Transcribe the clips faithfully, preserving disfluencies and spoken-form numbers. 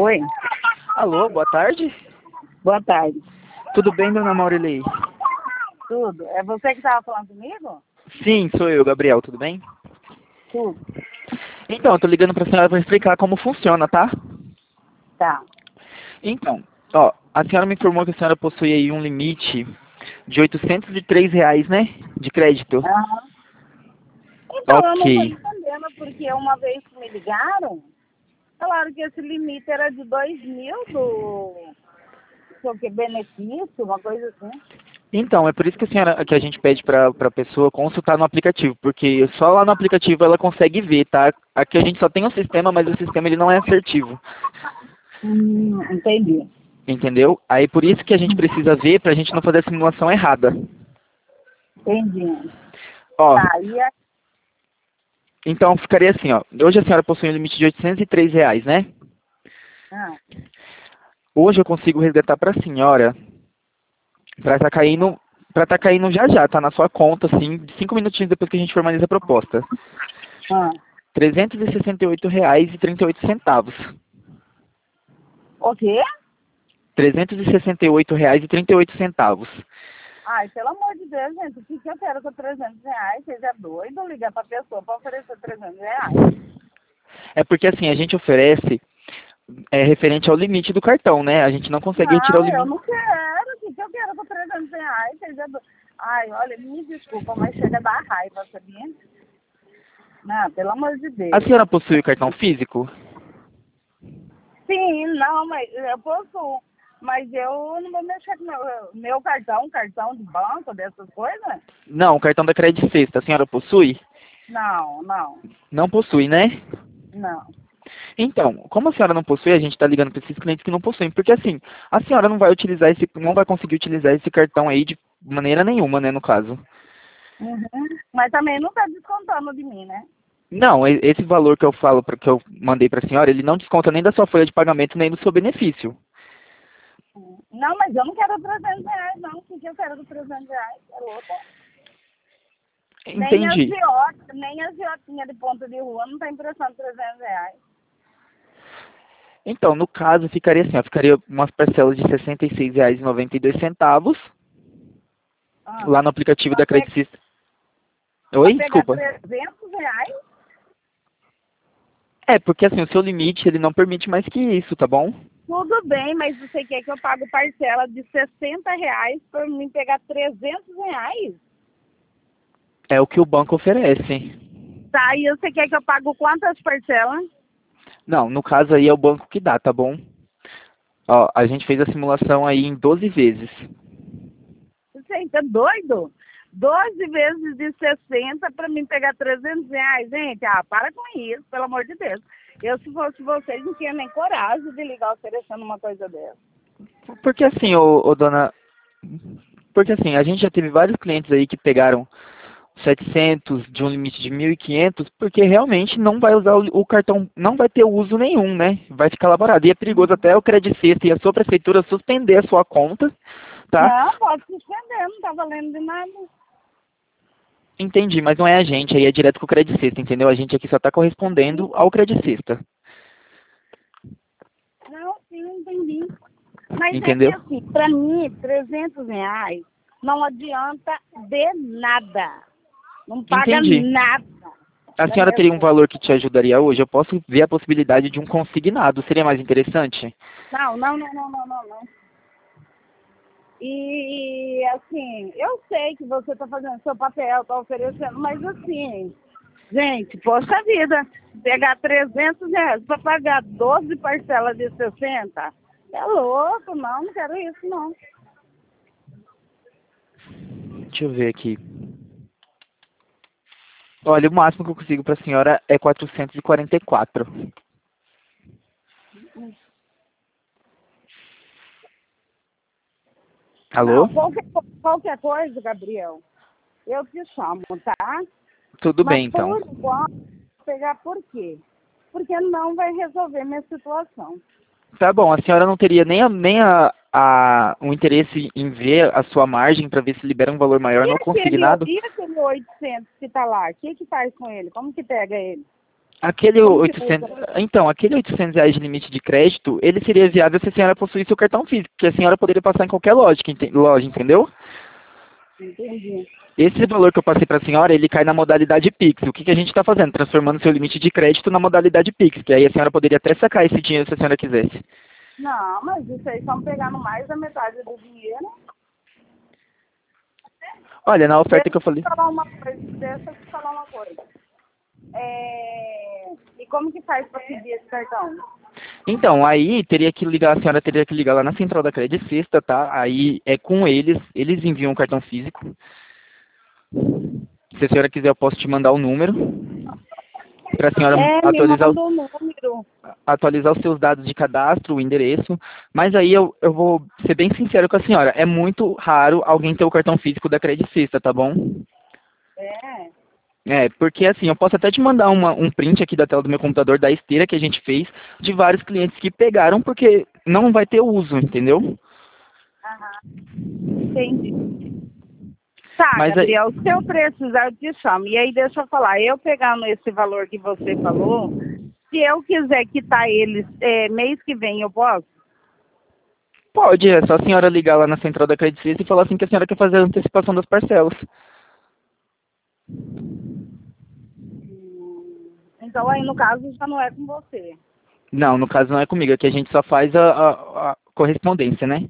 Oi, Alô, boa tarde. boa tarde. Tudo bem, dona Maurilei? Tudo? É você que estava falando comigo? Sim, sou eu, Gabriel, tudo bem? Tudo. Então, eu tô ligando pra senhora para explicar como funciona, tá? Tá. Então, ó, a senhora me informou que a senhora possui aí um limite de oitocentos e três reais, né? De crédito. Aham. Então, eu não estou Ok. entendendo, porque uma vez que me ligaram, falaram que esse limite era de dois mil do sei o que, benefício, uma coisa assim. Então, é por isso que a senhora, que a gente pede pra, pra pessoa consultar no aplicativo, porque só lá no aplicativo ela consegue ver, tá? Aqui a gente só tem um sistema, mas o sistema ele não é assertivo. Hum, entendi. Entendeu? Aí por isso que a gente precisa ver pra gente não fazer a simulação errada. Entendi. Ó, Tá, e a... então ficaria assim, ó. Hoje a senhora possui um limite de oitocentos e três reais, né? ah, Hoje eu consigo resgatar pra senhora, pra tá caindo, pra tá caindo já já, tá na sua conta, assim, cinco minutinhos depois que a gente formaliza a proposta. ah. trezentos e sessenta e oito reais e trinta e oito centavos. O quê? trezentos e sessenta e oito reais e trinta e oito centavos. Ai, pelo amor de Deus, gente, o que, que eu quero com trezentos reais? Vocês é doido ligar pra pessoa pra oferecer trezentos reais? É porque assim, a gente oferece é, referente ao limite do cartão, né? A gente não consegue retirar o Não, eu limite. não quero. O que, que eu quero com trezentos reais? Vocês é do... Ai, olha, me desculpa, mas chega a dar raiva, sabia? Não, pelo amor de A Deus. senhora possui o cartão físico? Sim, não, mas eu posso... Mas eu não vou mexer com meu, meu cartão, cartão de banco, dessas coisas? Não, o cartão da Credit Sexta. A senhora possui? Não, não, Não possui, né? não. Então, como a senhora não possui, a gente está ligando para esses clientes que não possuem, porque assim, a senhora não vai utilizar esse, não vai conseguir utilizar esse cartão aí de maneira nenhuma, né, no caso. Uhum. Mas também não tá descontando de mim, né? Não, e- esse valor que eu falo, pra- que eu mandei para a senhora, ele não desconta nem da sua folha de pagamento, nem do seu benefício. Não, mas eu não quero trezentos reais, não. O que, que eu quero com trezentos reais? É louca. Nem as Entendi. giotas, nem as giotinhas de ponta de rua não tá emprestando trezentos reais. Então, no caso, ficaria assim, ó, ficaria umas parcelas de sessenta e seis reais e noventa e dois centavos Ah, lá no aplicativo pra, da pe Credit System. pra Oi, pegar desculpa. trezentos reais? É, porque assim, o seu limite, ele não permite mais que isso, tá bom? Tudo bem, mas você quer que eu pague parcela de sessenta reais pra mim pegar trezentos reais? É o que o banco oferece. Tá, e você quer que eu pague quantas parcelas? Não, no caso aí é o banco que dá, tá bom? Ó, a gente fez a simulação aí em doze vezes. Você tá doido? doze vezes de sessenta para mim pegar trezentos reais, gente. Ah, para com isso, pelo amor de Deus. Eu, se fosse vocês, não tinha nem coragem de ligar oferecendo uma coisa dessa. Porque assim, ô, ô dona... Porque assim, a gente já teve vários clientes aí que pegaram setecentos de um limite de mil e quinhentos, porque realmente não vai usar o, o cartão, não vai ter uso nenhum, né? Vai ficar elaborado. E é perigoso até o Credit Sexta e a sua prefeitura suspender a sua conta, tá? Não, pode suspender, não tá valendo de nada. Entendi, mas não é a gente, aí é direto com o Credit Sexta, entendeu? A gente aqui só está correspondendo ao Credit Sexta, Não, sim, entendi. Mas é que entendeu? assim, para mim, trezentos reais não adianta de nada. Não paga Entendi. nada. A senhora teria um valor que te ajudaria hoje? Eu posso ver a possibilidade de um consignado, seria mais interessante? Não, não, não, não, não, não, não. E assim, eu sei que você está fazendo seu papel, está oferecendo, mas assim, gente, poxa vida, pegar trezentos reais para pagar doze parcelas de sessenta, é louco, não, não quero isso, não. Deixa eu ver aqui. Olha, o máximo que eu consigo para a senhora é quatrocentos e quarenta e quatro. Alô? Não, qualquer, qualquer coisa, Gabriel, eu te chamo, tá? Tudo Mas bem, então. por enquanto, vou pegar por quê? Porque não vai resolver minha situação. Tá bom, a senhora não teria nem, a, nem a, a, um interesse em ver a sua margem para ver se libera um valor maior E no aquele, consignado? e aquele oitocentos que tá lá, o que que faz com ele? Como que pega ele? Aquele Como que oitocentos, funciona? então, aquele oitocentos reais de limite de crédito, ele seria viável se a senhora possuísse o cartão físico, que a senhora poderia passar em qualquer loja, que ente- loja, entendeu? Entendi. Esse valor que eu passei para a senhora, ele cai na modalidade Pix. O que, que a gente está fazendo? Transformando seu limite de crédito na modalidade Pix, que aí a senhora poderia até sacar esse dinheiro se a senhora quisesse. Não, mas isso aí estão pegando mais da metade do dinheiro. Olha, na oferta Deixa que eu falei... eu te falar uma coisa, deixa eu te falar uma coisa. É... E como que faz para pedir esse cartão? Então, aí teria que ligar, a senhora teria que ligar lá na central da Credit Sexta, tá? Aí é com eles, eles enviam um cartão físico. Se a senhora quiser, eu posso te mandar o número para a senhora É, me atualizar, manda os- o número. atualizar os seus dados de cadastro, o endereço. Mas aí eu, eu vou ser bem sincero com a senhora. É muito raro alguém ter o cartão físico da Credit Sexta, tá bom? É. É, porque assim, eu posso até te mandar uma, um print aqui da tela do meu computador, da esteira que a gente fez, de vários clientes que pegaram porque não vai ter uso, entendeu? Aham, entendi. Tá, Mas aí, Gabriel, se eu precisar, eu te chamo. E aí, deixa eu falar, eu pegando esse valor que você falou, se eu quiser quitar eles é, mês que vem, eu posso? pode, é só a senhora ligar lá na central da Credit Suisse e falar assim que a senhora quer fazer a antecipação das parcelas. Hum, Então, aí, no caso, já não é com você. Não, no caso não é comigo, aqui a gente só faz a, a- a correspondência, né?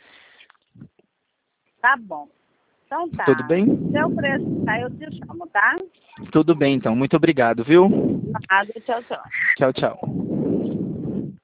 Tá bom. Então Tudo tá. bem? Se eu precisar, eu te chamo, tá? Tudo bem, então. Muito obrigado, viu? Nada, tchau, tchau. Tchau, tchau.